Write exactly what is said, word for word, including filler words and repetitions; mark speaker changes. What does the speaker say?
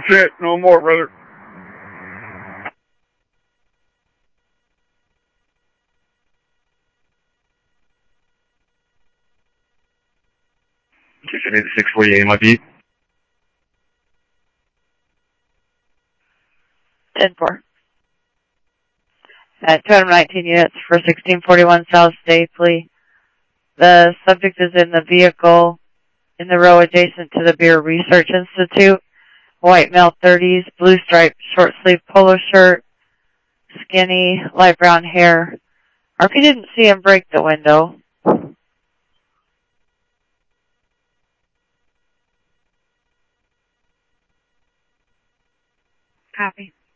Speaker 1: it. No more, brother. I made the six forty-eight in my beat.
Speaker 2: ten four. At two hundred nineteen units for sixteen forty-one South Stapley. The subject is in the vehicle in the row adjacent to the Beer Research Institute. White male thirties, blue striped short sleeve polo shirt, skinny, light brown hair. R P didn't see him break the window.
Speaker 3: Copy.